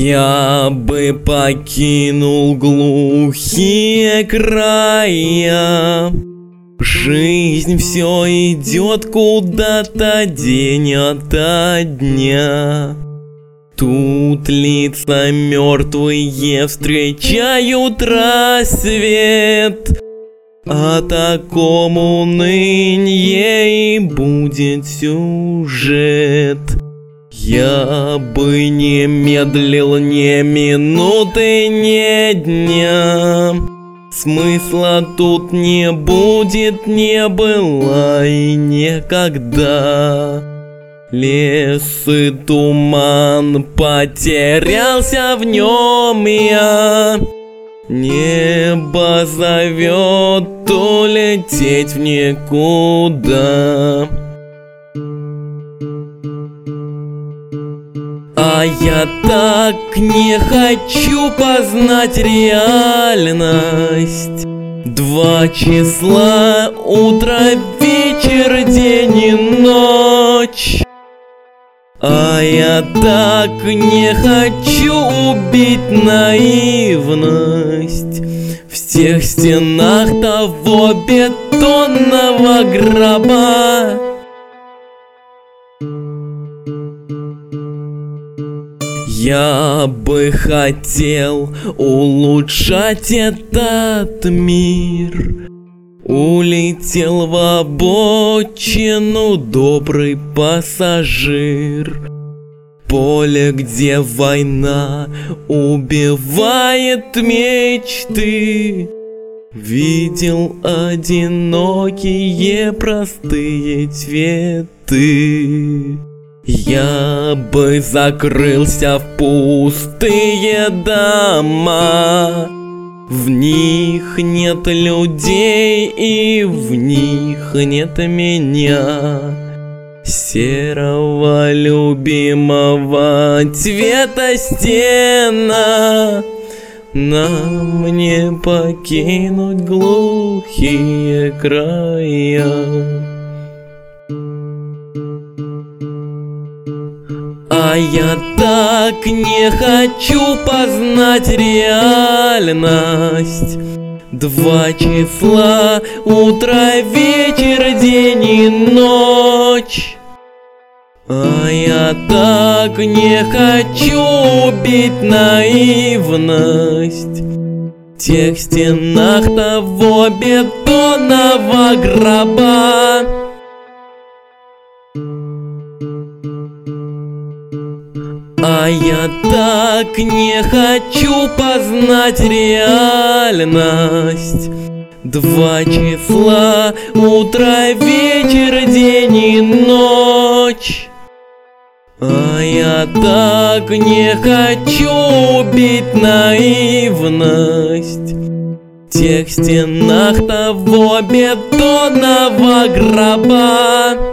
Я бы покинул глухие края. Жизнь все идет куда-то день ото дня. Тут лица мертвые встречают рассвет. О таком унынии и будет сюжет. Я бы не медлил ни минуты, ни дня. Смысла тут не будет, не было и никогда. Лес и туман, потерялся в нем я. Небо зовет улететь в никуда. А я так не хочу познать реальность. Два числа, утро, вечер, день и ночь. А я так не хочу убить наивность в тех стенах того бетонного гроба. Я бы хотел улучшать этот мир. Улетел в обочину добрый пассажир. Поле, где война убивает мечты. Видел одинокие простые цветы. Я бы закрылся в пустые дома. В них нет людей и в них нет меня. Серого любимого цвета стена. Нам не покинуть глухие края. А я так не хочу познать реальность. Два числа, утро, вечер, день и ночь. А я так не хочу убить наивность в тех стенах того бетонного гроба. А я так не хочу познать реальность. Два числа, утро, вечер, день и ночь. А я так не хочу убить наивность в тех стенах того бетонного гроба.